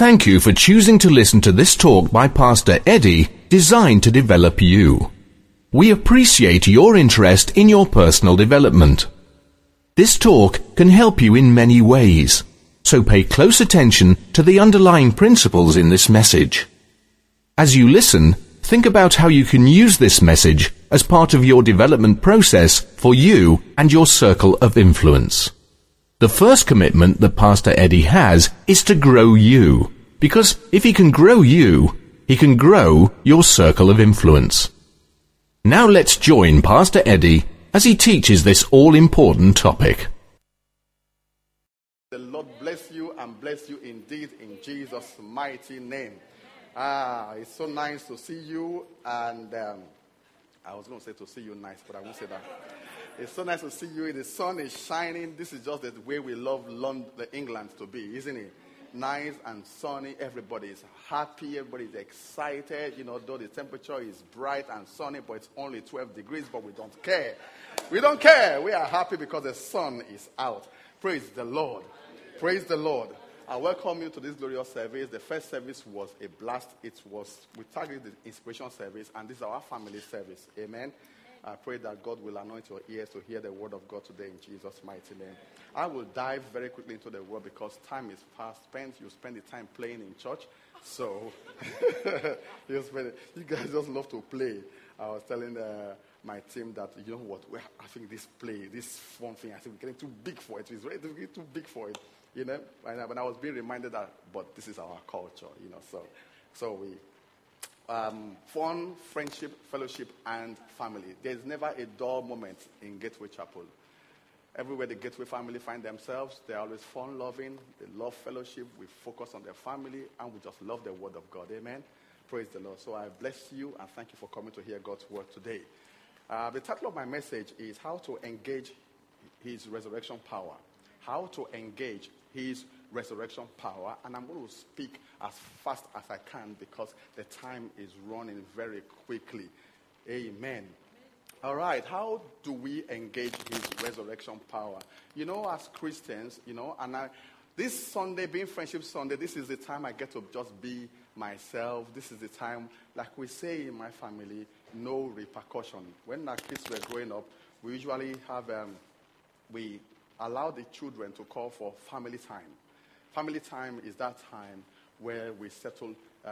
thank you for choosing to listen to this talk by Pastor Eddie, designed to develop you. We appreciate your interest in your personal development. This talk can help you in many ways, so pay close attention to the underlying principles in this message. As you listen, think about how you can use this message as part of your development process for you and your circle of influence. The first commitment that Pastor Eddie has is to grow you, because if he can grow you, he can grow your circle of influence. Now let's join Pastor Eddie as he teaches this all-important topic. The Lord bless you and bless you indeed in Jesus' mighty name. It's so nice to see you, and I was going to say to see you nice, but I won't say that. It's so nice to see you. The sun is shining. This is just the way we love London, England to be, isn't it? Nice and sunny. Everybody is happy. Everybody is excited. You know, though the temperature is bright and sunny, but it's only 12 degrees, but we don't care. We don't care. We are happy because the sun is out. Praise the Lord. Praise the Lord. I welcome you to this glorious service. The first service was a blast. We targeted the inspiration service, and this is our family service. Amen. I pray that God will anoint your ears to hear the word of God today in Jesus' mighty name. I will dive very quickly into the word because time is fast spent. You spend the time playing in church. So, you guys just love to play. I was telling my team that, you know what, I think this fun thing, I think we're getting too big for it. It's getting too big for it, you know. But I was being reminded that, but this is our culture, you know. So we... fun, friendship, fellowship, and family. There's never a dull moment in Gateway Chapel. Everywhere the Gateway family find themselves, they're always fun-loving. They love fellowship. We focus on their family, and we just love the word of God. Amen. Praise the Lord. So I bless you, and thank you for coming to hear God's word today. The title of my message is How to Engage His Resurrection Power. How to engage His resurrection power, and I'm going to speak as fast as I can because the time is running very quickly. Amen. All right, how do we engage His resurrection power? You know, as Christians, you know, this Sunday, being Friendship Sunday, this is the time I get to just be myself. This is the time, like we say in my family, no repercussion. When our kids were growing up, we usually have, we allow the children to call for family time. Family time is that time where we settle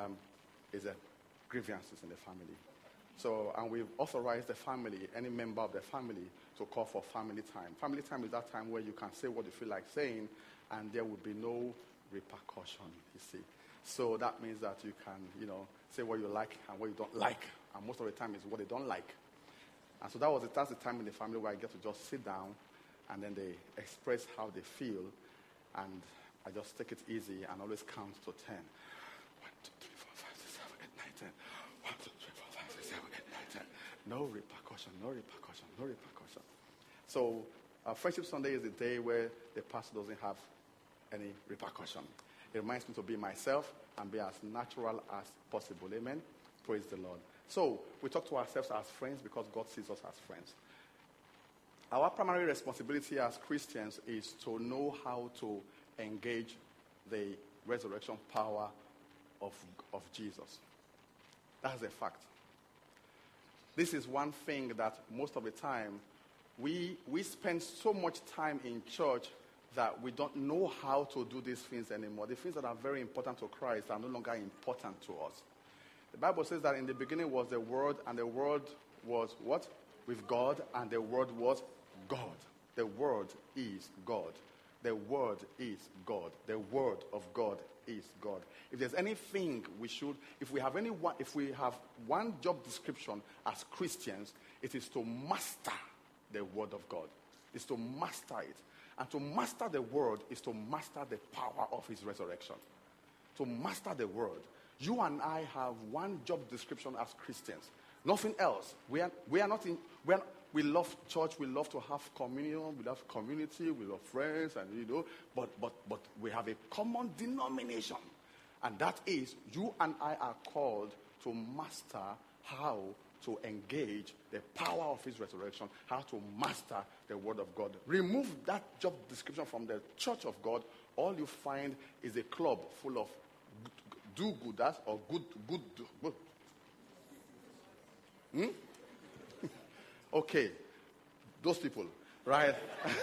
grievances in the family. So, and we've authorized the family, any member of the family, to call for family time. Family time is that time where you can say what you feel like saying, and there will be no repercussion, you see. So that means that you can, you know, say what you like and what you don't like. And most of the time is what they don't like. And so that's the time in the family where I get to just sit down, and then they express how they feel, and I just take it easy and always count to 10. 1, 2, 3, 4, 5, 6, 7, 8, 9, 10. 1, 2, 3, 4, 5, 6, 7, 8, 9, 10. No repercussion, no repercussion, no repercussion. So, Friendship Sunday is the day where the pastor doesn't have any repercussion. It reminds me to be myself and be as natural as possible. Amen? Praise the Lord. So, we talk to ourselves as friends because God sees us as friends. Our primary responsibility as Christians is to know how to engage the resurrection power of Jesus. That's a fact. This is one thing that most of the time we spend so much time in church that we don't know how to do these things anymore. The things that are very important to Christ are no longer important to us. The Bible says that in the beginning was the Word, and the Word was what? With God, and the Word was God. The Word is God. The Word is God. The Word of God is God. If there's anything if we have one job description as Christians, it is to master the Word of God. It's to master it. And to master the Word is to master the power of His resurrection. To master the Word. You and I have one job description as Christians. Nothing else. We love church, we love to have communion, we love community, we love friends, and but we have a common denomination. And that is, you and I are called to master how to engage the power of His resurrection, how to master the Word of God. Remove that job description from the church of God, all you find is a club full of do-gooders or good. Okay, those people, right?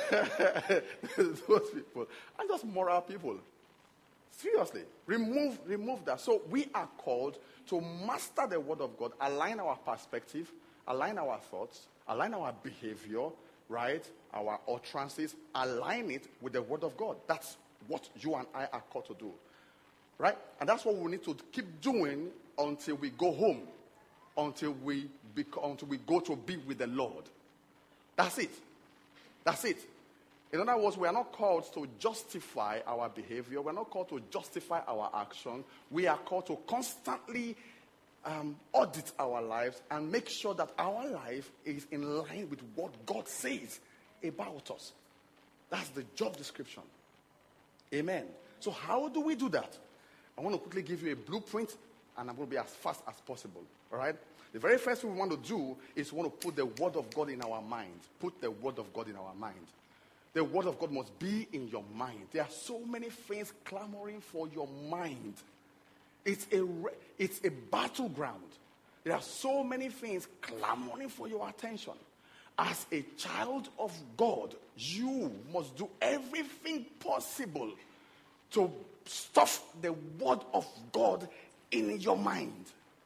Those people are just moral people. Seriously, remove that. So we are called to master the word of God, align our perspective, align our thoughts, align our behavior, right? Our utterances, align it with the word of God. That's what you and I are called to do, right? And that's what we need to keep doing until we go home, until we go to be with the Lord. That's it. That's it. In other words, we are not called to justify our behavior. We're not called to justify our action. We are called to constantly audit our lives and make sure that our life is in line with what God says about us. That's the job description. Amen. So how do we do that? I want to quickly give you a blueprint, and I'm going to be as fast as possible. All right? The very first thing we want to do is we want to put the word of God in our mind. Put the word of God in our mind. The word of God must be in your mind. There are so many things clamoring for your mind. It's a battleground. There are so many things clamoring for your attention. As a child of God, you must do everything possible to stuff the word of God in your mind.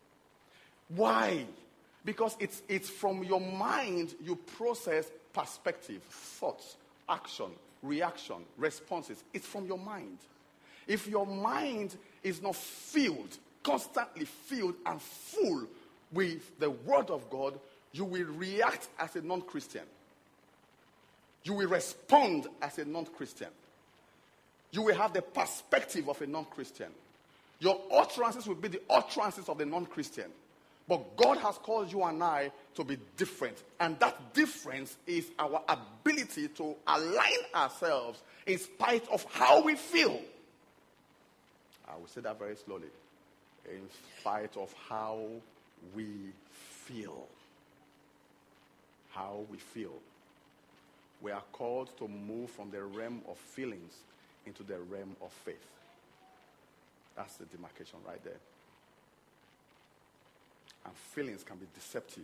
Why? Because it's from your mind you process perspective, thoughts, action, reaction, responses. It's from your mind. If your mind is not filled, constantly filled and full with the word of God, you will react as a non-Christian. You will respond as a non-Christian. You will have the perspective of a non-Christian. Your utterances will be the utterances of the non-Christian. But God has called you and I to be different. And that difference is our ability to align ourselves in spite of how we feel. I will say that very slowly. In spite of how we feel. How we feel. We are called to move from the realm of feelings into the realm of faith. That's the demarcation right there. And feelings can be deceptive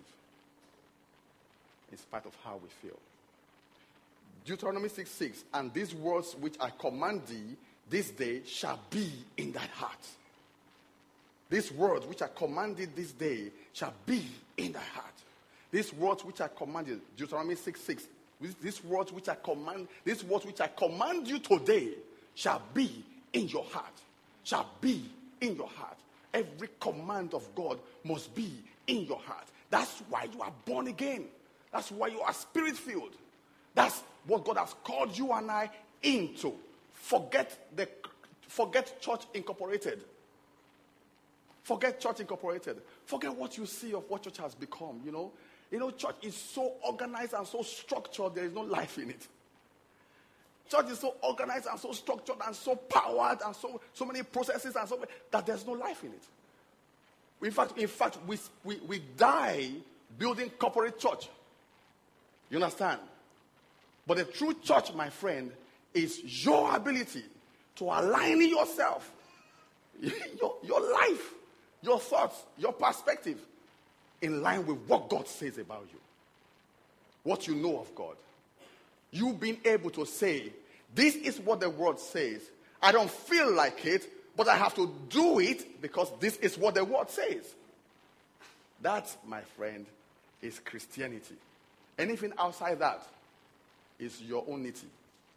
in spite of how we feel. Deuteronomy 6:6, and these words which I command thee this day shall be in thy heart. These words which I command thee this day shall be in thy heart. These words which I command you, Deuteronomy 6:6, these words which I command you today shall be in your heart. Shall be in your heart. Every command of God must be in your heart. That's why you are born again. That's why you are spirit-filled. That's what God has called you and I into. Forget Church Incorporated. Forget Church Incorporated. Forget what you see of what church has become, you know. You know, church is so organized and so structured, there is no life in it. Church is so organized and so structured and so powered and so many processes and so that there's no life in it. In fact, we die building corporate church. You understand? But the true church, my friend, is your ability to align yourself, your life, your thoughts, your perspective in line with what God says about you. What you know of God. You being able to say, this is what the word says. I don't feel like it, but I have to do it because this is what the word says. That, my friend, is Christianity. Anything outside that is your own nitty.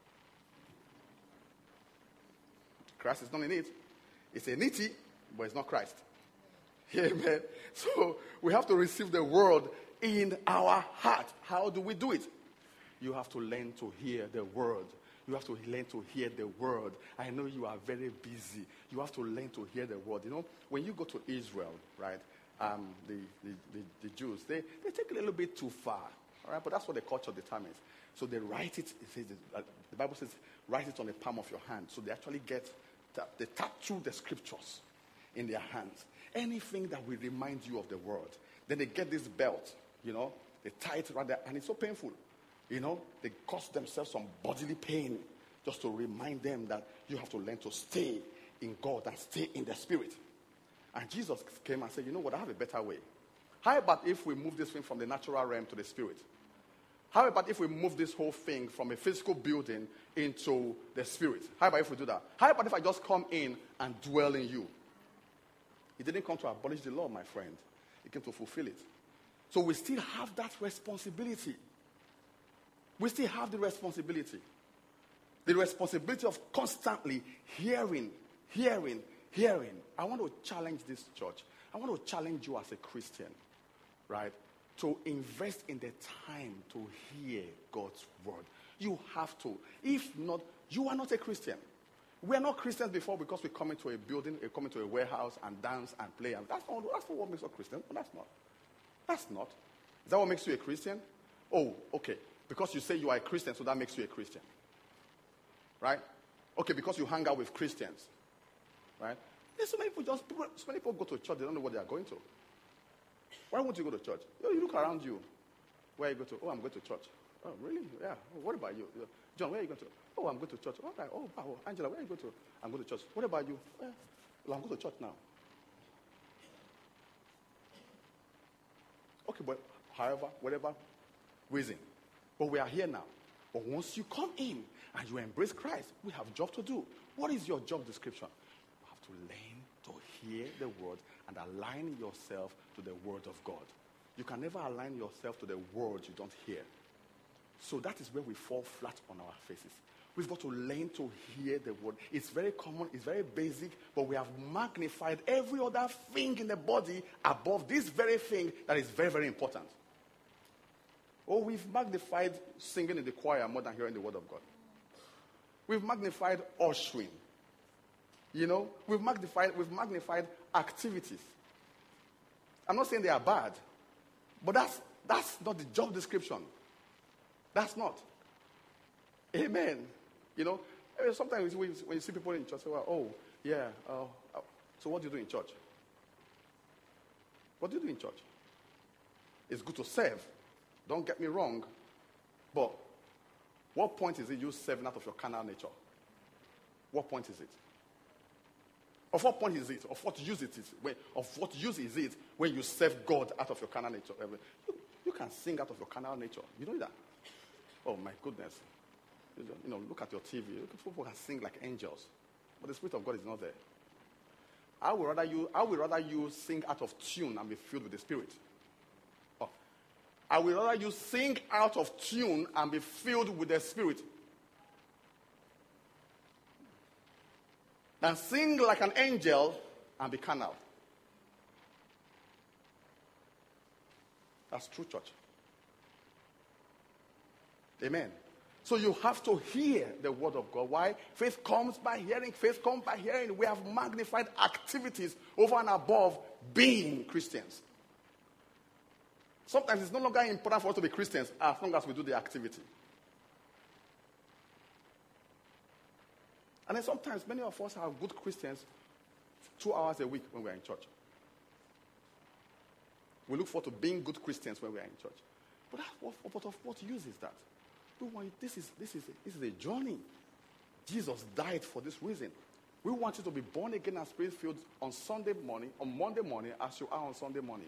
Christ is not in it. It's a nitty, but it's not Christ. Amen. So we have to receive the word in our heart. How do we do it? You have to learn to hear the word. You have to learn to hear the word. I know you are very busy. You have to learn to hear the word. You know, when you go to Israel, right, the Jews, they take a little bit too far. All right, but that's what the culture determines. So they write it. The Bible says, write it on the palm of your hand. So they actually they tattoo the scriptures in their hands. Anything that will remind you of the word. Then they get this belt, you know, they tie it right there, and it's so painful. You know, they cause themselves some bodily pain just to remind them that you have to learn to stay in God and stay in the Spirit. And Jesus came and said, you know what, I have a better way. How about if we move this thing from the natural realm to the Spirit? How about if we move this whole thing from a physical building into the Spirit? How about if we do that? How about if I just come in and dwell in you? He didn't come to abolish the law, my friend. He came to fulfill it. So we still have that responsibility. We still have the responsibility. The responsibility of constantly hearing. I want to challenge this church. I want to challenge you as a Christian, right? To invest in the time to hear God's word. You have to. If not, you are not a Christian. We are not Christians before because we come into a building, we come into a warehouse and dance and play. And that's not what makes us Christians. No, that's not. That's not. Is that what makes you a Christian? Oh, okay. Because you say you are a Christian, so that makes you a Christian. Right? Okay, because you hang out with Christians. Right? There's so many people go to church, they don't know what they are going to. Why won't you go to church? You look around you. Where you go to? Oh, I'm going to church. Oh, really? Yeah. Oh, what about you? John, where are you going to? Oh, I'm going to church. Oh, wow. Angela, where are you going to? I'm going to church. What about you? Well, I'm going to church now. Okay, but however, whatever reason. But we are here now. But once you come in and you embrace Christ, we have a job to do. What is your job description? You have to learn to hear the word and align yourself to the word of God. You can never align yourself to the word you don't hear. So that is where we fall flat on our faces. We've got to learn to hear the word. It's very common, it's very basic, but we have magnified every other thing in the body above this very thing that is very, very important. Oh, we've magnified singing in the choir more than hearing the word of God. We've magnified ushering. You know, we've magnified activities. I'm not saying they are bad, but that's not the job description. That's not. Amen. You know, sometimes when you see people in church, say, well, oh, yeah, so what do you do in church? What do you do in church? It's good to serve. Don't get me wrong. But what point is it you serving out of your carnal nature? What point is it? Of what point is it? Of what use it is? Of what use is it when you serve God out of your carnal nature? You can sing out of your carnal nature. You know that? Oh, my goodness. You know, look at your TV. People can sing like angels. But the Spirit of God is not there. I would rather you sing out of tune and be filled with the Spirit. Oh. I would rather you sing out of tune and be filled with the Spirit than sing like an angel and be carnal. That's true, church. Amen. So you have to hear the word of God. Why? Faith comes by hearing. Faith comes by hearing. We have magnified activities over and above being Christians. Sometimes it's no longer important for us to be Christians as long as we do the activity. And then sometimes many of us are good Christians 2 hours a week when we're in church. We look forward to being good Christians when we're in church. But of what use is that? This is a journey. Jesus died for this reason. We want you to be born again and spirit-filled on Sunday morning, on Monday morning, as you are on Sunday morning.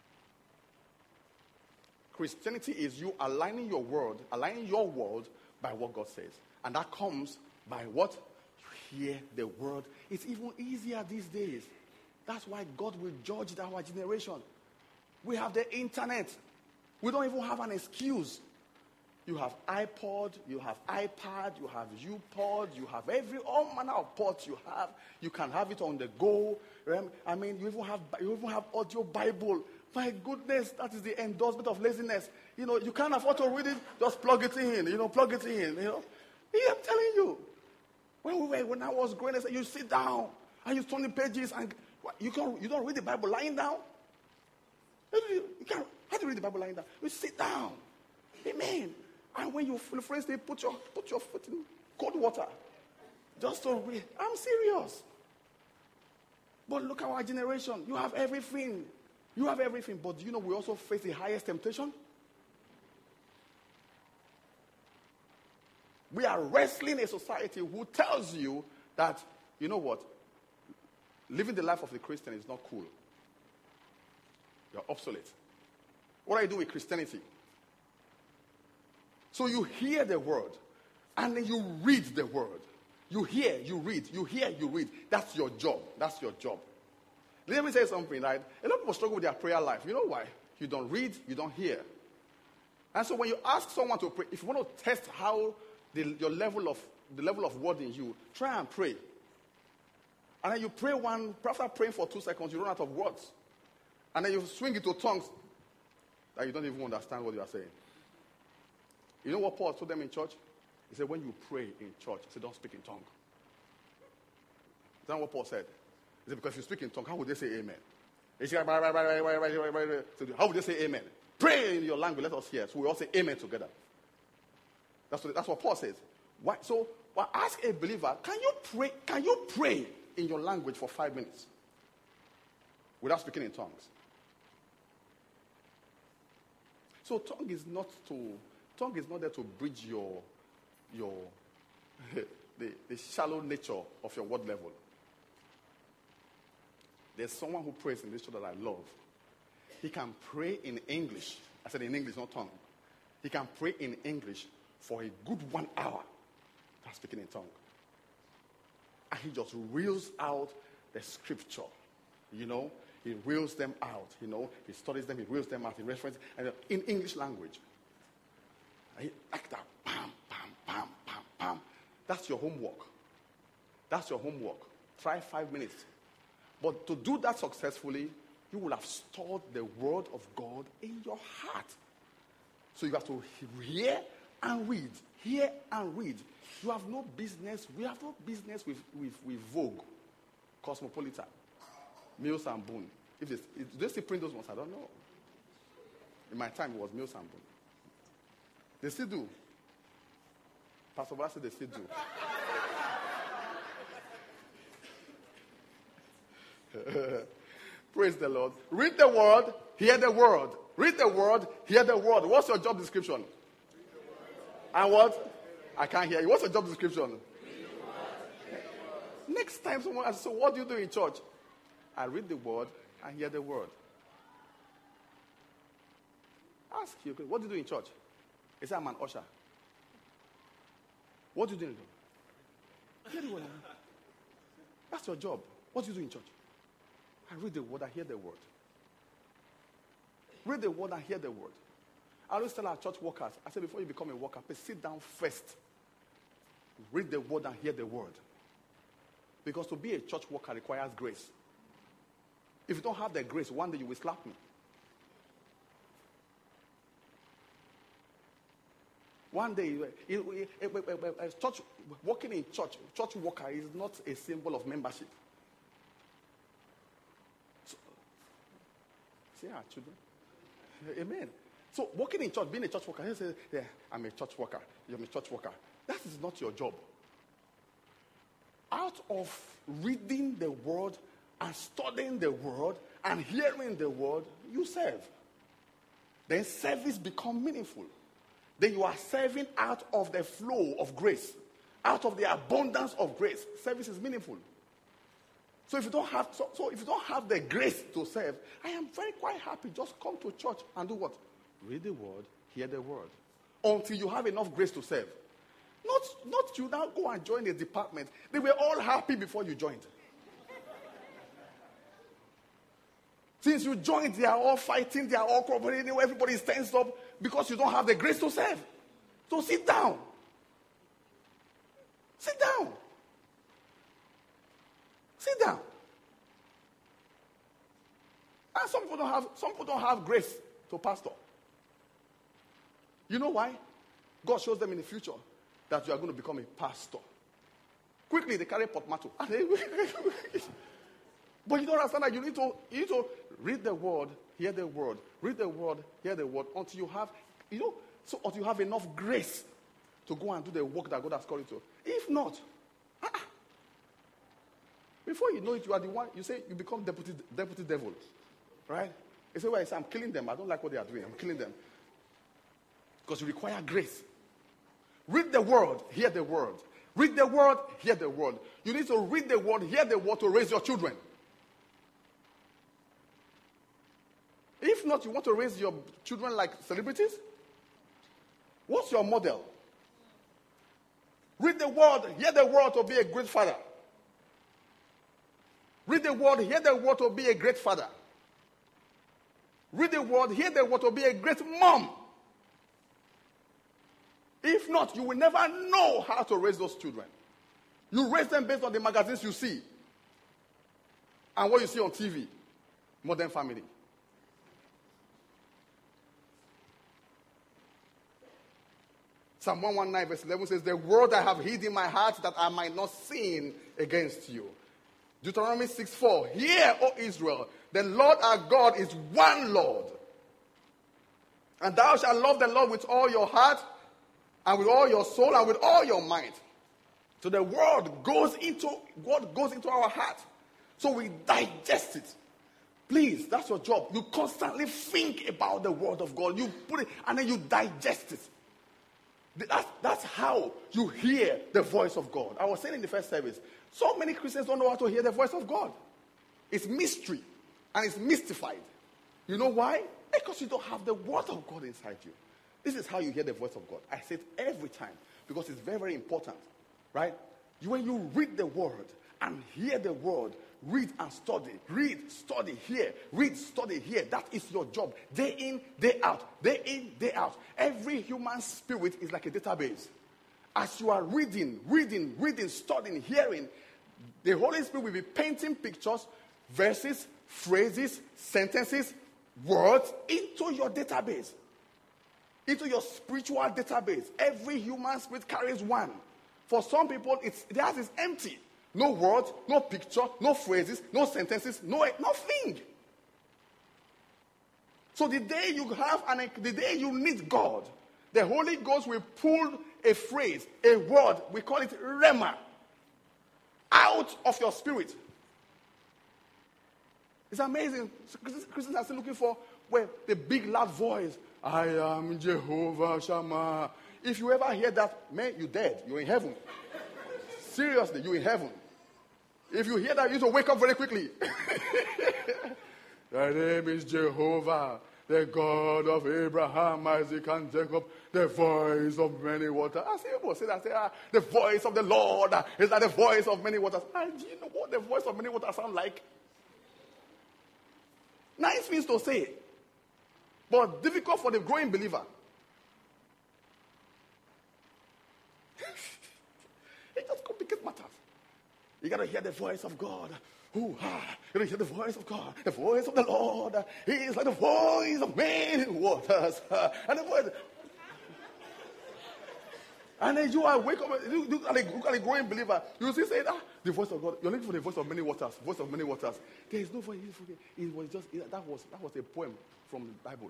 Christianity is you aligning your world by what God says. And that comes by what? You hear the word. It's even easier these days. That's why God will judge our generation. We have the internet. We don't even have an excuse. You have iPod, you have iPad, you have UPod, you have all manner of pods you have. You can have it on the go. I mean, you even have audio Bible. My goodness, that is the endorsement of laziness. You know, you can't afford to read it, just plug it in. Plug it in. Yeah, I'm telling you. When I was growing up, you sit down and you turn the pages and you don't read the Bible lying down. How do you read the Bible lying down? You sit down. Amen. And when you feel thirsty, put your foot in cold water. Just to read. I'm serious. But look at our generation. You have everything. You have everything. But do you know we also face the highest temptation? We are wrestling a society who tells you that, you know what? living the life of the Christian is not cool. You're obsolete. What do I do with Christianity? So you hear the word, and then you read the word. You hear, you read. You hear, you read. That's your job. That's your job. Let me say something, right? A lot of people struggle with their prayer life. You know why? You don't read, you don't hear. And so when you ask someone to pray, if you want to test how the level of word in you, try and pray. And then you pray after praying for 2 seconds, you run out of words. And then you swing into tongues that you don't even understand what you are saying. You know what Paul told them in church? He said, when you pray in church, he said, don't speak in tongue. Is that what Paul said? He said, because if you speak in tongue, how would they say amen? He said, how would they say amen? Pray in your language, let us hear. So we all say amen together. That's what Paul says. Why? So ask a believer, can you pray in your language for 5 minutes without speaking in tongues? So tongue is not there to bridge your the shallow nature of your word level. There's someone who prays in this church that I love. He can pray in English. I said in English, not tongue. He can pray in English for a good 1 hour. That's speaking in tongue. And he just reels out the scripture. You know, he reels them out. You know, he studies them, he reels them out, he references, and in English language. And he like that, pam, pam, pam, pam, pam. That's your homework. That's your homework. Try 5 minutes. But to do that successfully, you will have stored the word of God in your heart. So you have to hear and read. Hear and read. You have no business. We have no business with Vogue, Cosmopolitan, Mills and Boone. Do they still print those ones? I don't know. In my time, it was Mills and Boone. They still do. Pastor Bola said they still do. Praise the Lord. Read the word, hear the word. Read the word, hear the word. What's your job description? And what? I can't hear you. What's your job description? Next time someone asks, so what do you do in church? I read the word and hear the word. Ask you, what do you do in church? He said, I'm an usher. What do you do in church? Hear the word. That's your job. What do you do in church? I read the word, I hear the word. Read the word and hear the word. I always tell our church workers, I say before you become a worker, please sit down first. Read the word and hear the word. Because to be a church worker requires grace. If you don't have the grace, one day you will slap me. One day, church, working in church worker is not a symbol of membership. So, see our children? Amen. So working in church, being a church worker, you say, yeah, I'm a church worker. You're a church worker. That is not your job. Out of reading the word and studying the word and hearing the word, you serve. Then service becomes meaningful. Then you are serving out of the flow of grace, out of the abundance of grace. Service is meaningful. So if you don't have, if you don't have the grace to serve, I am quite happy. Just come to church and do what? Read the word, hear the word, until you have enough grace to serve. Not you now go and join a department. They were all happy before you joined. Since you joined, they are all fighting, they are all cooperating, everybody is tensed up because you don't have the grace to serve. So sit down. Sit down. Sit down. And some people don't have grace to pastor. You know why? God shows them in the future that you are going to become a pastor. Quickly, they carry portmanteau. But you don't understand that you need to read the word, hear the word, read the word, hear the word, until you have, until you have enough grace to go and do the work that God has called you to. If not, before you know it, you are the one, you say you become deputy devil. Right? You say, well, I'm killing them. I don't like what they are doing. I'm killing them. Because you require grace. Read the word, hear the word. Read the word, hear the word. You need to read the word, hear the word to raise your children. If not, you want to raise your children like celebrities? What's your model? Read the word, hear the word to be a great father. Read the word, hear the word to be a great father. Read the word, hear the word to be a great mom. If not, you will never know how to raise those children. You raise them based on the magazines you see and what you see on TV. Modern Family. Psalm 119 verse 11 says, the word I have hid in my heart that I might not sin against you. Deuteronomy 6:4, hear, O Israel, the Lord our God is one Lord. And thou shalt love the Lord with all your heart, and with all your soul, and with all your might. So the word goes into our heart. So we digest it. Please, that's your job. You constantly think about the word of God. You put it, and then you digest it. That's how you hear the voice of God. I was saying in the first service, so many Christians don't know how to hear the voice of God. It's mystery, and it's mystified. You know why? Because you don't have the word of God inside you. This is how you hear the voice of God. I say it every time because it's very, very important. Right? When you read the word and hear the word, read and study. Read, study here. Read, study here. That is your job. Day in, day out. Day in, day out. Every human spirit is like a database. As you are reading, studying, hearing, the Holy Spirit will be painting pictures, verses, phrases, sentences, words into your database. Into your spiritual database. Every human spirit carries one. For some people, theirs is empty. No words, no picture, no phrases, no sentences, nothing. So the day the day you need God, the Holy Ghost will pull a phrase, a word, we call it rhema, out of your spirit. It's amazing. Christians are still looking for the big loud voice. I am Jehovah Shammah. If you ever hear that, man, you're dead. You're in heaven. Seriously, you're in heaven. If you hear that, you need to wake up very quickly. Thy name is Jehovah, the God of Abraham, Isaac, and Jacob, the voice of many waters. I see people say that, the voice of the Lord is like the voice of many waters. Do you know what the voice of many waters sound like? Nice things to say, but difficult for the growing believer. It just complicates matters. You got to hear the voice of God. You got to hear the voice of God. The voice of the Lord. He is like the voice of many waters. And the voice. And then you are wake up. You look at a growing believer. You see, say, the voice of God. You're looking for the voice of many waters. Voice of many waters. There is no voice. It was just that was a poem from the Bible.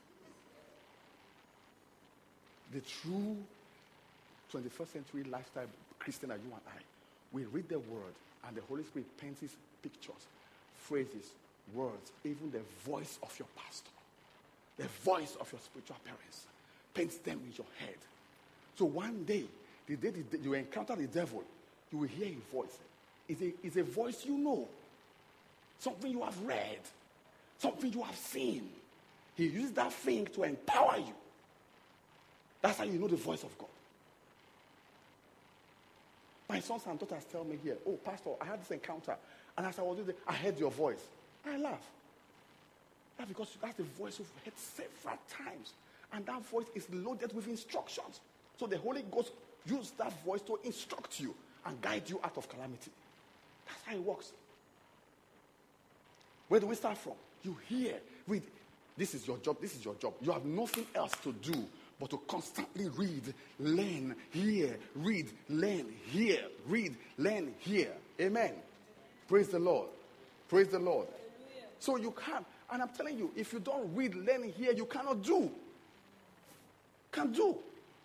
The true 21st century lifestyle Christian are you and I. We read the word, and the Holy Spirit paints his pictures, phrases, words, even the voice of your pastor, the voice of your spiritual parents, paints them in your head. So one day, the day you encounter the devil, you will hear a voice. It's a voice you know, something you have read, something you have seen. He uses that thing to empower you. That's how you know the voice of God. My sons and daughters tell me here, oh, Pastor, I had this encounter. And as I was doing it, I heard your voice. I laugh. That's because that's the voice you've heard several times. And that voice is loaded with instructions. So the Holy Ghost uses that voice to instruct you and guide you out of calamity. That's how it works. Where do we start from? You hear, read. This is your job. This is your job. You have nothing else to do but to constantly read, learn, hear, read, learn, hear, read, learn, hear. Amen. Praise the Lord. Praise the Lord. So you can't, and I'm telling you, if you don't read, learn, hear, you cannot do. Can't do.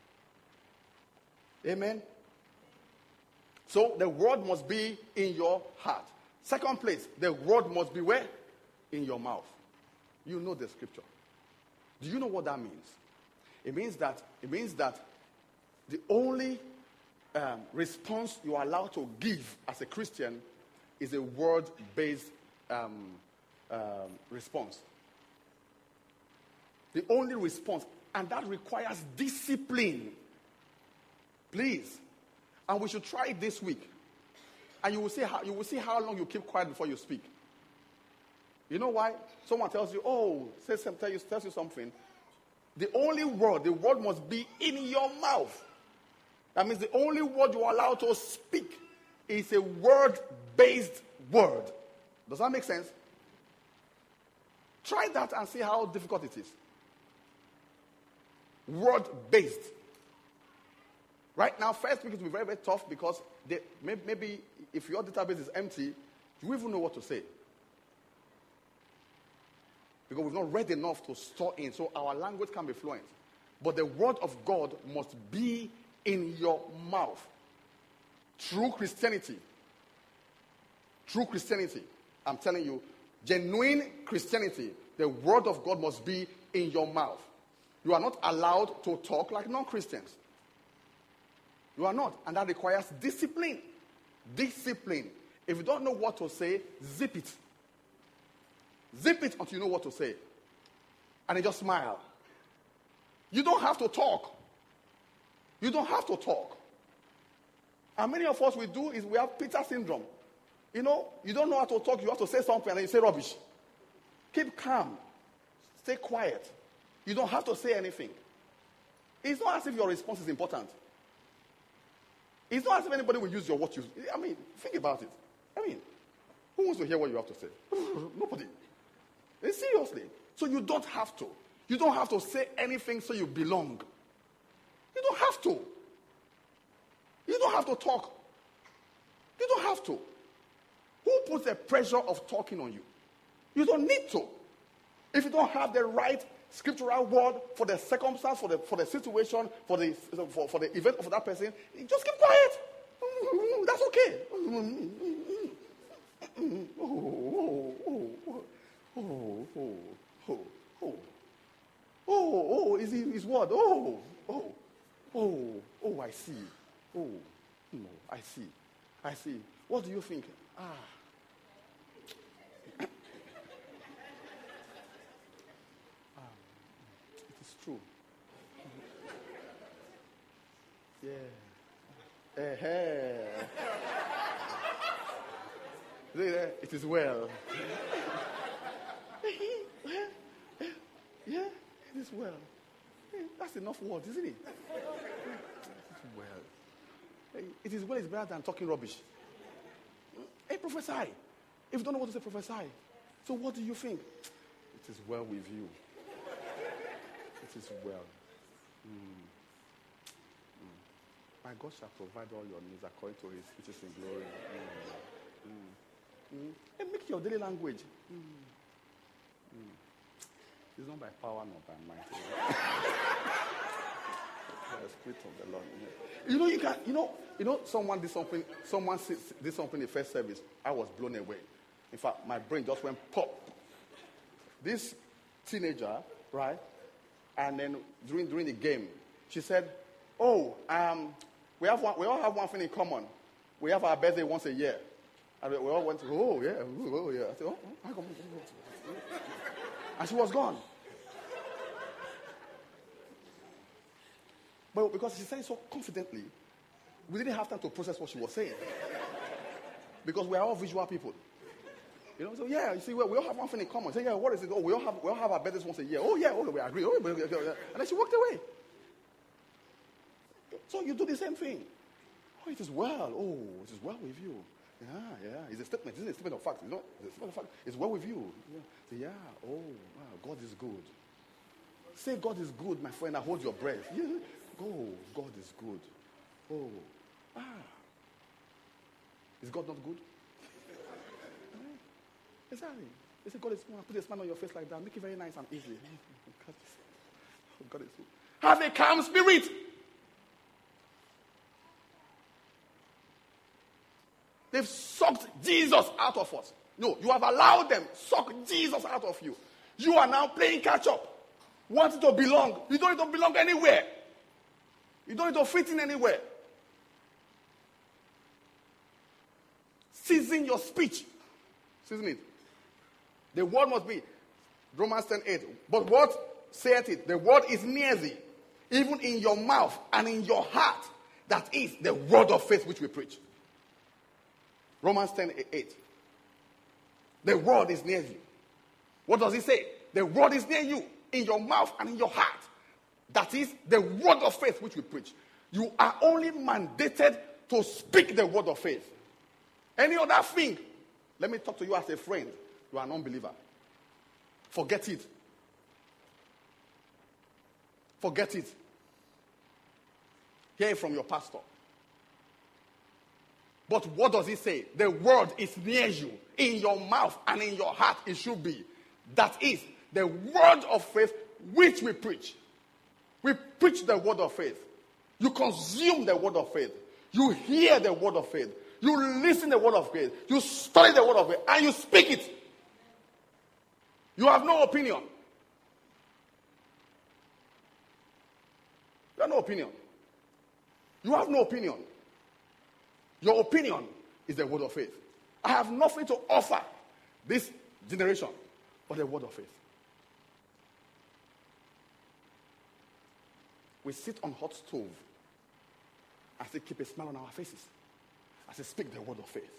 Amen. So the word must be in your heart. Second place, the word must be where? In your mouth. You know the scripture. Do you know what that means? It means that the only response you are allowed to give as a Christian is a word-based response. The only response. And that requires discipline. Please. And we should try it this week. And you will see how long you keep quiet before you speak. You know why? Someone tells you, tells you something. The only word, the word must be in your mouth. That means the only word you are allowed to speak is a word-based word. Does that make sense? Try that and see how difficult it is. Word-based. Right now, first week it will be very, very tough because maybe if your database is empty, you won't even know what to say. Because we've not read enough to store in, so our language can be fluent. But the word of God must be in your mouth. True Christianity, I'm telling you, genuine Christianity, the word of God must be in your mouth. You are not allowed to talk like non-Christians. You are not. And that requires discipline. Discipline. If you don't know what to say, zip it. Zip it until you know what to say. And then just smile. You don't have to talk. You don't have to talk. And many of us we do is we have Peter syndrome. You know, you don't know how to talk, you have to say something and then you say rubbish. Keep calm. Stay quiet. You don't have to say anything. It's not as if your response is important. It's not as if anybody will use your what you... I mean, think about it. I mean, who wants to hear what you have to say? Nobody. Seriously. So you don't have to. You don't have to say anything so you belong. You don't have to. You don't have to talk. You don't have to. Who puts the pressure of talking on you? You don't need to. If you don't have the right scriptural word for the circumstance, for the situation, for the event of that person, just keep quiet. That's okay. Is his word? I see. No, I see. What do you think? It is true. Yeah. It is well. Yeah, it is well. That's enough words, isn't it? It is well. It is well is better than talking rubbish. Hey, prophesy. If you don't know what to say, prophesy. So what do you think? It is well with you. It is well. My God shall provide all your needs according to his riches in glory. And make your daily language. It's not by power, not by might. By the Spirit of the Lord. You know, you can. Someone did something. Someone did something in the first service. I was blown away. In fact, my brain just went pop. This teenager, right? And then during the game, she said, we all have one thing in common. We have our birthday once a year. And we all went, oh yeah. I said, I come. And she was gone. But because she said it so confidently, we didn't have time to process what she was saying. Because we are all visual people. You know, so yeah, you see, we all have one thing in common. Say, yeah, what is it? Oh, we all have our birthdays once a year. Oh yeah, we agree. Oh, and then she walked away. So you do the same thing. Oh, it is well. Oh, it is well with you. Yeah. It's a statement. It's a statement of fact. It's a statement of fact. It's well with you. Yeah. Oh, wow. God is good. Say God is good, my friend, and hold your breath. Yeah. Oh, God is good. Oh. Is God not good? Exactly. They say God is good. Put a smile on your face like that. Make it very nice and easy. God is good. Have a calm spirit. They've sucked Jesus out of us. No, you have allowed them suck Jesus out of you. You are now playing catch up. Wanting to belong. You don't need to belong anywhere. You don't need to fit in anywhere. Season your speech. Season it. The word must be Romans 10:8. But what saith it, the word is near thee, even in your mouth and in your heart. That is the word of faith which we preach. Romans 10:8. The word is near you. What does it say? The word is near you, in your mouth and in your heart. That is the word of faith which we preach. You are only mandated to speak the word of faith. Any other thing, let me talk to you as a friend. You are an unbeliever. Forget it. Forget it. Hear it from your pastor. But what does it say? The word is near you, in your mouth and in your heart it should be. That is the word of faith which we preach. We preach the word of faith. You consume the word of faith. You hear the word of faith. You listen the word of faith. You study the word of faith. And you speak it. You have no opinion. You have no opinion. You have no opinion. Your opinion is the word of faith. I have nothing to offer this generation but the word of faith. We sit on hot stove as they keep a smile on our faces as they speak the word of faith.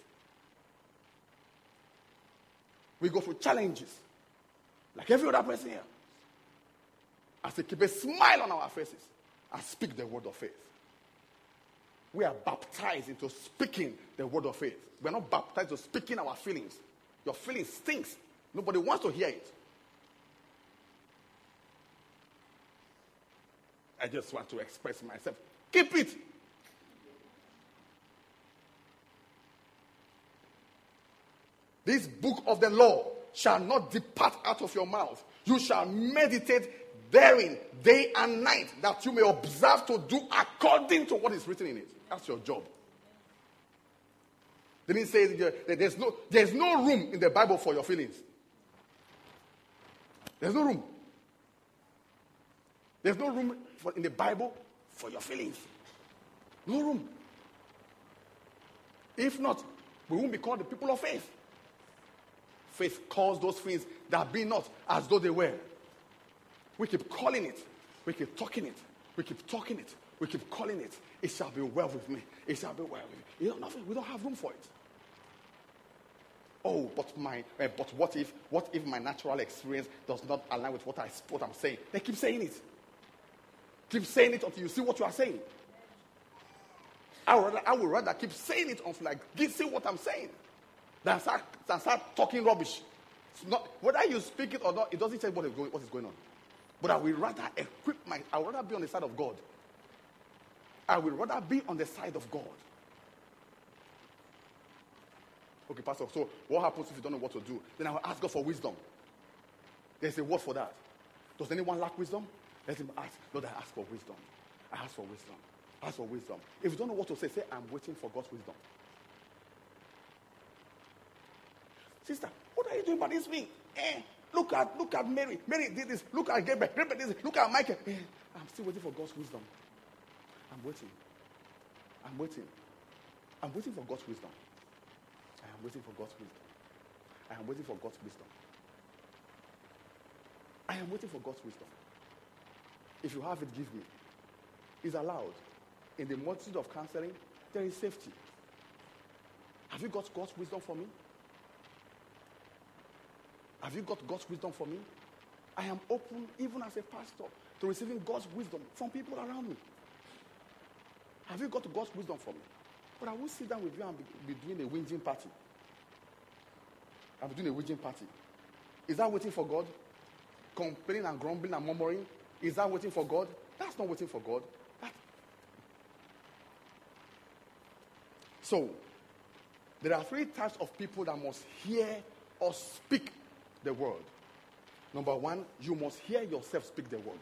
We go through challenges like every other person here as they keep a smile on our faces and speak the word of faith. We are baptized into speaking the word of faith. We're not baptized into speaking our feelings. Your feelings stinks. Nobody wants to hear it. I just want to express myself. Keep it. This book of the law shall not depart out of your mouth. You shall meditate therein day and night, that you may observe to do according to what is written in it. That's your job. Didn't say there's no room in the Bible for your feelings. There's no room. There's no room in the Bible for your feelings. No room. If not, we won't be called the people of faith. Faith calls those things that be not as though they were. We keep calling it. We keep talking it. We keep talking it. We keep calling it. It shall be well with me. It shall be well with me. You know, nothing. We don't have room for it. Oh, but what if my natural experience does not align with what I'm saying? They keep saying it. Keep saying it until you see what you are saying. I would rather keep saying it until I see what I'm saying than start talking rubbish. It's not, whether you speak it or not, it doesn't tell what is going on. But I will rather I would rather be on the side of God. I will rather be on the side of God. Okay, Pastor, so what happens if you don't know what to do? Then I will ask God for wisdom. There's a word for that. Does anyone lack wisdom? Let him ask. Lord, I ask for wisdom. I ask for wisdom. Ask for wisdom. If you don't know what to say, I'm waiting for God's wisdom. Sister, what are you doing about this thing? Look at Mary. Mary did this. Look at Gabriel. Gabriel did this. Look at Michael. I'm still waiting for God's wisdom. I'm waiting. I'm waiting. I'm waiting for God's wisdom. I am waiting for God's wisdom. I am waiting for God's wisdom. I am waiting for God's wisdom. If you have it, give me. It's allowed. In the multitude of counseling, there is safety. Have you got God's wisdom for me? Have you got God's wisdom for me? I am open, even as a pastor, to receiving God's wisdom from people around me. Have you got God's wisdom for me? But I will sit down with you and be doing a whinging party. I'll be doing a whinging party. Is that waiting for God? Complaining and grumbling and murmuring? Is that waiting for God? That's not waiting for God. So, there are 3 types of people that must hear or speak the word. Number 1, you must hear yourself speak the word.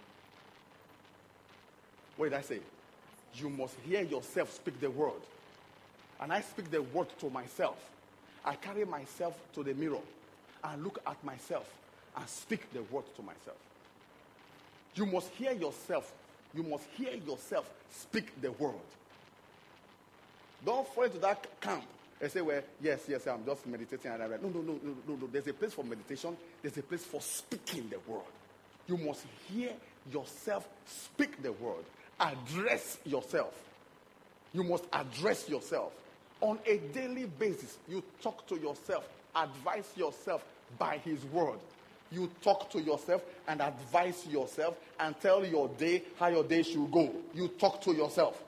What did I say? You must hear yourself speak the word. And I speak the word to myself. I carry myself to the mirror and look at myself and speak the word to myself. You must hear yourself. You must hear yourself speak the word. Don't fall into that camp and say, well, yes, I'm just meditating. No. There's a place for meditation. There's a place for speaking the word. You must hear yourself speak the word. Address yourself. You must address yourself. On a daily basis, you talk to yourself, advise yourself by his word. You talk to yourself and advise yourself and tell your day how your day should go. You talk to yourself.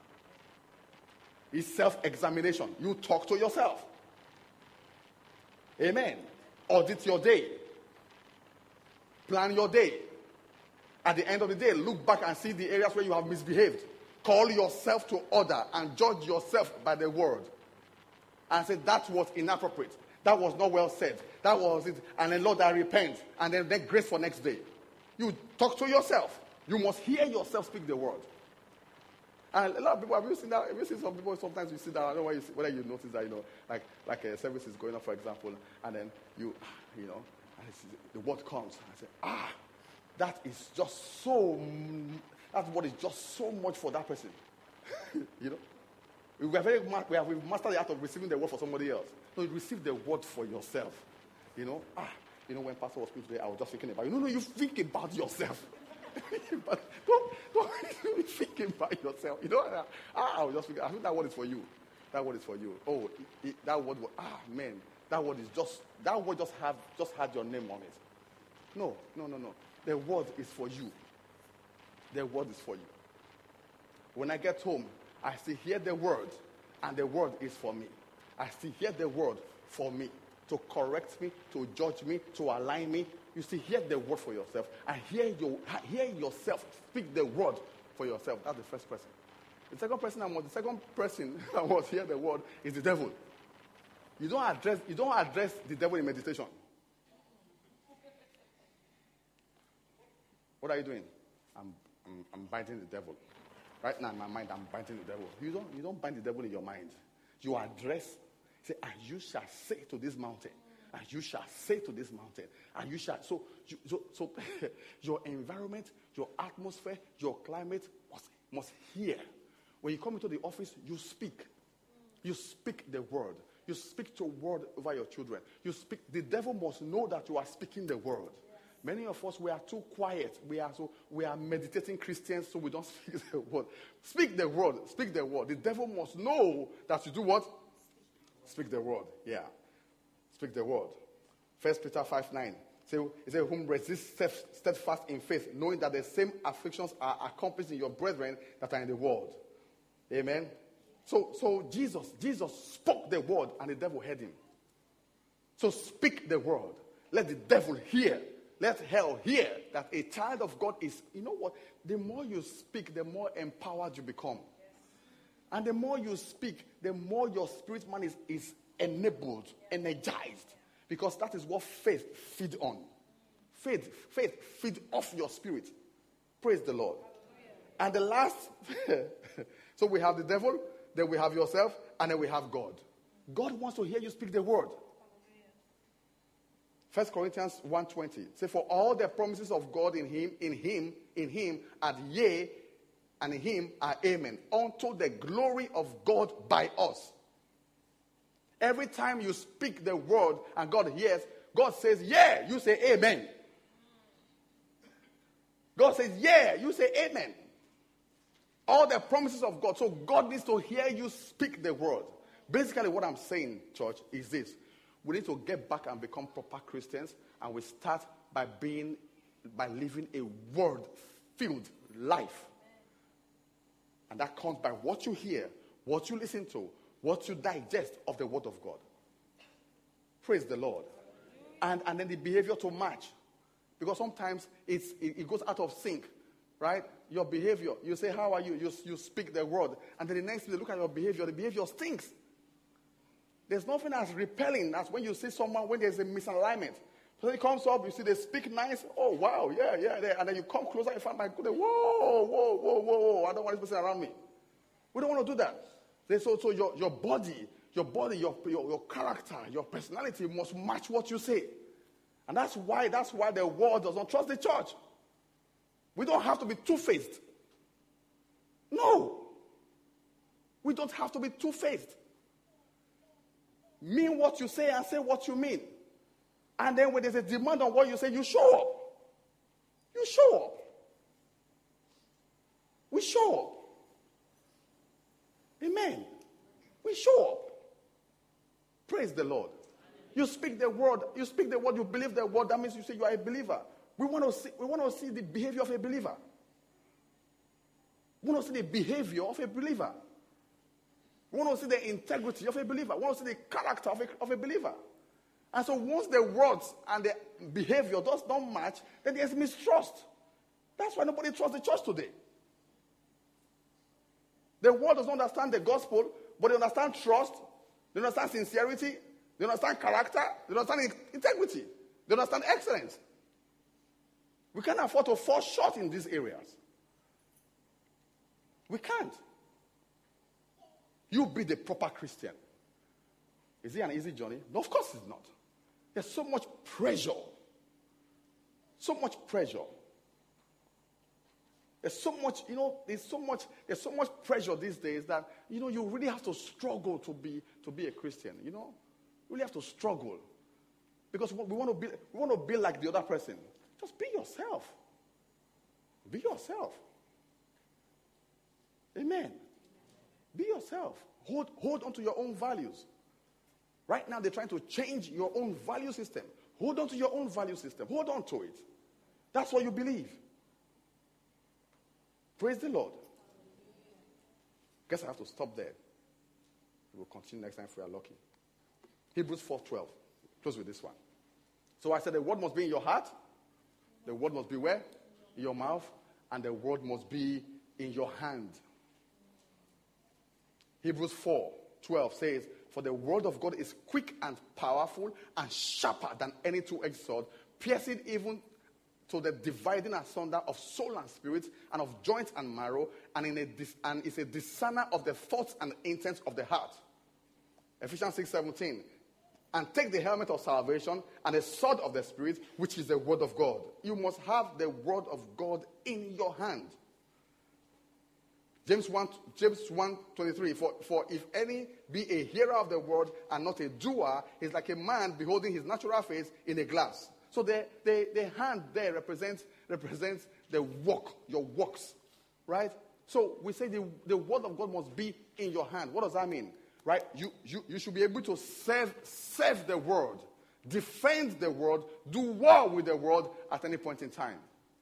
It's self-examination. You talk to yourself. Amen. Audit your day. Plan your day. At the end of the day, look back and see the areas where you have misbehaved. Call yourself to order and judge yourself by the word. And say, that was inappropriate. That was not well said. That was it. And then, Lord, I repent. And then grace for next day. You talk to yourself. You must hear yourself speak the word. And a lot of people, have you seen that? Have you seen some people, sometimes you see that, I don't know whether you notice that, like a service is going on, for example, and then and the word comes, and I say, that is just so, that word is just so much for that person. We've mastered the art of receiving the word for somebody else. No, you receive the word for yourself. When Pastor was speaking today, I was just thinking about you. No, you think about yourself. But don't think about yourself. I was just thinking, I think that word is for you. That word is for you. Oh, that word, man, that word just had your name on it. No. The word is for you. The word is for you. When I get home, I still hear the word, and the word is for me. I still hear the word for me, to correct me, to judge me, to align me. You still hear the word for yourself, and hear yourself speak the word for yourself. That's the first person. The second person that must hear the word is the devil. You don't address the devil in meditation. What are you doing? I'm biting the devil. Right now in my mind, I'm biting the devil. You don't bind the devil in your mind. You address, say, and you shall say to this mountain, and you shall say to this mountain, and you shall. So your environment, your atmosphere, your climate must hear. When you come into the office, you speak. You speak the word. You speak the word over your children. You speak. The devil must know that you are speaking the word. Many of us, we are too quiet. We are meditating Christians, so we don't speak the word. Speak the word. Speak the word. The devil must know that you do what? Speak the word. Yeah. Speak the word. 1 Peter 5:9. It says, whom resist steadfast in faith, knowing that the same afflictions are accomplished in your brethren that are in the world. Amen. So Jesus spoke the word, and the devil heard him. So speak the word. Let the devil hear. Let hell hear that a child of God is, you know what? The more you speak, the more empowered you become. And the more you speak, the more your spirit man is enabled, energized. Because that is what faith feeds on. Faith feeds off your spirit. Praise the Lord. And the last, so we have the devil, then we have yourself, and then we have God. God wants to hear you speak the word. 1 Corinthians 1:20. Say, for all the promises of God in him are yea, and in him are amen, unto the glory of God by us. Every time you speak the word and God hears, God says, yeah, you say amen. God says, yeah, you say amen. All the promises of God. So God needs to hear you speak the word. Basically what I'm saying, church, is this. We need to get back and become proper Christians, and we start by living a word-filled life. And that comes by what you hear, what you listen to, what you digest of the word of God. Praise the Lord. And then the behavior to match. Because sometimes it goes out of sync, right? Your behavior, you say, how are you? You speak the word. And then the next thing, you look at your behavior, the behavior stinks. There's nothing as repelling as when you see someone when there's a misalignment. So he comes up, you see they speak nice. Oh, wow, yeah. And then you come closer and find, my goodness, whoa. I don't want this person around me. We don't want to do that. So your body, your character, your personality must match what you say. And that's why the world does not trust the church. We don't have to be two-faced. No. We don't have to be two-faced. Mean what you say and say what you mean. And then when there's a demand on what you say, you show up. You show up. We show up. Amen. We show up. Praise the Lord. You speak the word, you believe the word, that means you say you are a believer. We want to see the behavior of a believer. We want to see the behavior of a believer. We want to see the integrity of a believer. We want to see the character of a believer. And so once the words and the behavior does not match, then there's mistrust. That's why nobody trusts the church today. The world does not understand the gospel, but they understand trust, they understand sincerity, they understand character, they understand integrity, they understand excellence. We can't afford to fall short in these areas. We can't. You be the proper Christian. Is it an easy journey? No, of course it's not. There's so much pressure. So much pressure. There's so much pressure these days that, you really have to struggle to be a Christian, You really have to struggle. Because we want to be like the other person. Just be yourself. Be yourself. Amen. Be yourself. Hold on to your own values. Right now, they're trying to change your own value system. Hold on to your own value system. Hold on to it. That's what you believe. Praise the Lord. Guess I have to stop there. We'll continue next time if we are lucky. Hebrews 4:12. Close with this one. So I said the word must be in your heart. The word must be where? In your mouth. And the word must be in your hand. Hebrews 4:12 says, for the word of God is quick and powerful and sharper than any two-edged sword, piercing even to the dividing asunder of soul and spirit and of joints and marrow, and is a discerner of the thoughts and intents of the heart. Ephesians 6:17. And take the helmet of salvation and the sword of the Spirit, which is the word of God. You must have the word of God in your hand. James 1:23. For if any be a hearer of the word and not a doer, he's like a man beholding his natural face in a glass. So the hand there represents the work, your works, right? So we say the word of God must be in your hand. What does that mean? Right? You should be able to serve the word, defend the word, do war with the word at any point in time.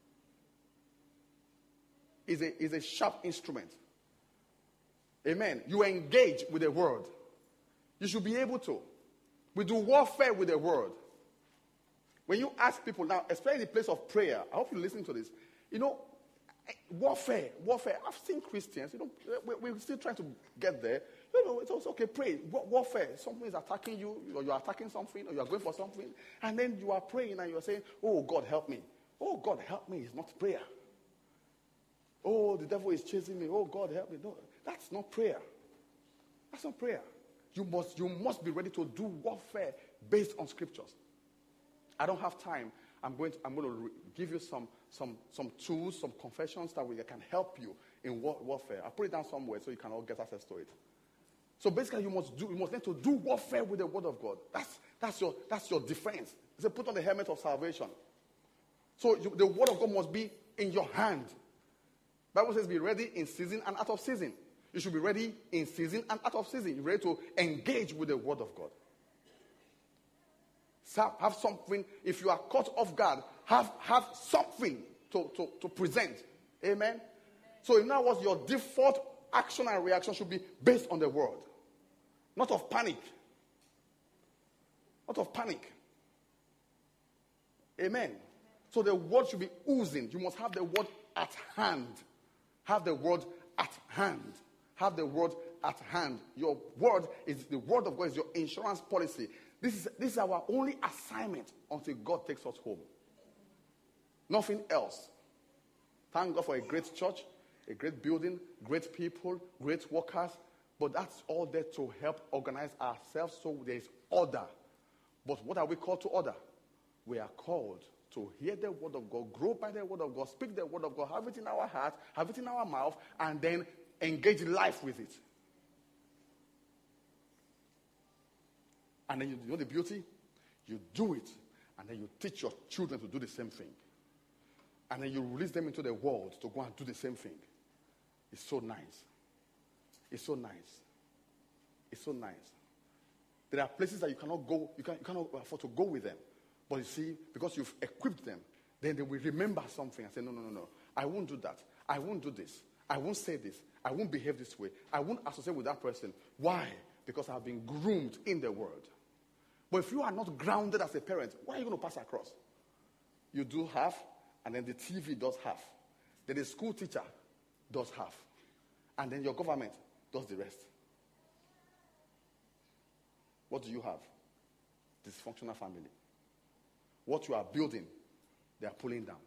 Is a sharp instrument. Amen. You engage with the word. You should be able to. We do warfare with the word. When you ask people now, especially in the place of prayer, I hope you're listening to this. Warfare. I've seen Christians, we're still trying to get there. It's also okay, pray. Warfare. Something is attacking you, or you're attacking something, or you're going for something, and then you are praying and you're saying, oh, God, help me. Oh, God, help me. It's not prayer. Oh, the devil is chasing me. Oh, God, help me. No, that's not prayer. That's not prayer. You must be ready to do warfare based on scriptures. I don't have time. I'm going to give you some tools, some confessions that can help you in warfare. I'll put it down somewhere so you can all get access to it. So basically, you must learn to do warfare with the word of God. That's your defense. It's a put on the helmet of salvation. So the word of God must be in your hand. Bible says be ready in season and out of season. You should be ready in season and out of season. You're ready to engage with the word of God. So have something. If you are caught off guard, have something to present. Amen? So in other words, your default action and reaction should be based on the word. Not of panic. Not of panic. Amen. So the word should be oozing. You must have the word at hand. Have the word at hand. Have the word at hand. Your word is the word of God is your insurance policy. This is our only assignment until God takes us home. Nothing else. Thank God for a great church, a great building, great people, great workers. But that's all there to help organize ourselves so there is order. But what are we called to order? We are called to hear the word of God, grow by the word of God, speak the word of God, have it in our heart, have it in our mouth, and then engage life with it. And then you know the beauty? You do it, and then you teach your children to do the same thing. and then you release them into the world to go and do the same thing. It's so nice. It's so nice. It's so nice. There are places that you cannot go, you cannot afford to go with them. But you see, because you've equipped them, then they will remember something and say, no, I won't do that. I won't do this. I won't say this. I won't behave this way. I won't associate with that person. Why? Because I've been groomed in the word. But if you are not grounded as a parent, why are you going to pass across? You do half, and then the TV does half. Then the school teacher does half. And then your government does the rest. What do you have? Dysfunctional family. What you are building, they are pulling down.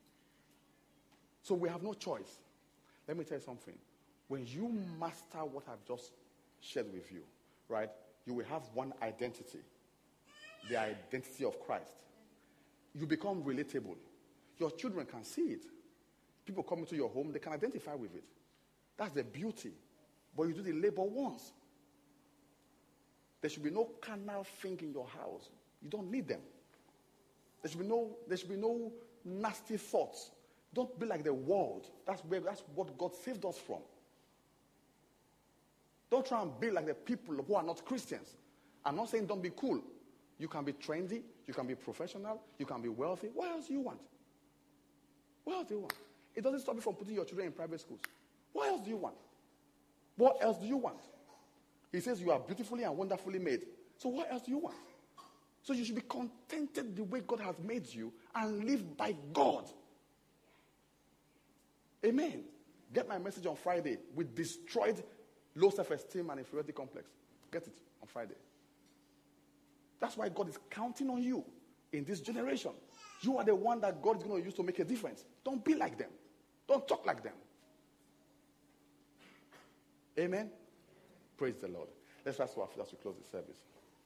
So we have no choice. Let me tell you something. When you master what I've just shared with you, right, you will have one identity. The identity of Christ. You become relatable. Your children can see it. People come into your home, they can identify with it. That's the beauty. But you do the labor once. There should be no carnal thing in your house. You don't need them. There should be no nasty thoughts. Don't be like the world. That's what God saved us from. Don't try and be like the people who are not Christians. I'm not saying don't be cool. You can be trendy, you can be professional, you can be wealthy. What else do you want? What else do you want? It doesn't stop you from putting your children in private schools. What else do you want? What else do you want? He says you are beautifully and wonderfully made. So what else do you want? So you should be contented the way God has made you and live by God. Amen. Get my message on Friday. We destroyed low self-esteem and inferiority complex. Get it on Friday. That's why God is counting on you in this generation. You are the one that God is going to use to make a difference. Don't be like them. Don't talk like them. Amen. Praise the Lord. Let's rise to our feet as we close the service.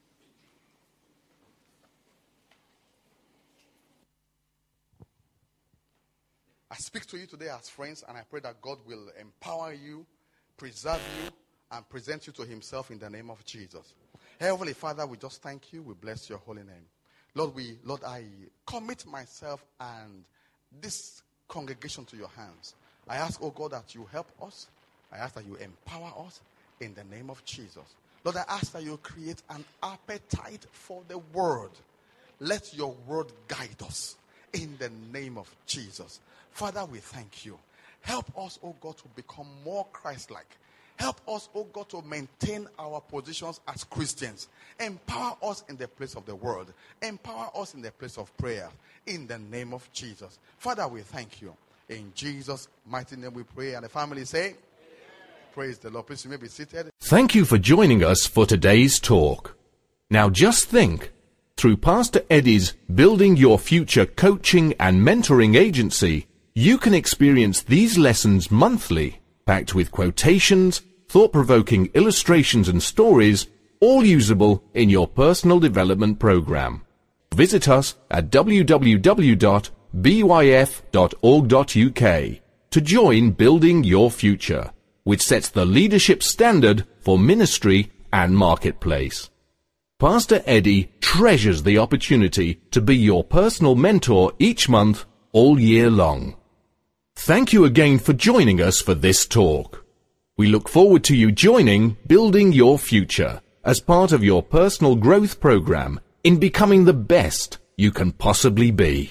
I speak to you today as friends, and I pray that God will empower you, preserve you, and present you to himself in the name of Jesus. Heavenly Father, we just thank you. We bless your holy name. Lord, I commit myself and this congregation to your hands. I ask, oh God, that you help us. I ask that you empower us in the name of Jesus. Lord, I ask that you create an appetite for the word. Let your word guide us in the name of Jesus. Father, we thank you. Help us, oh God, to become more Christ-like. Help us, oh God, to maintain our positions as Christians. Empower us in the place of the word. Empower us in the place of prayer. In the name of Jesus. Father, we thank you. In Jesus' mighty name we pray. And the family say, amen. Praise the Lord. Please, you may be seated. Thank you for joining us for today's talk. Now just think, through Pastor Eddie's Building Your Future coaching and mentoring agency, you can experience these lessons monthly, packed with quotations, thought-provoking illustrations and stories, all usable in your personal development program. Visit us at www.byf.org.uk to join Building Your Future, which sets the leadership standard for ministry and marketplace. Pastor Eddie treasures the opportunity to be your personal mentor each month, all year long. Thank you again for joining us for this talk. We look forward to you joining Building Your Future as part of your personal growth program in becoming the best you can possibly be.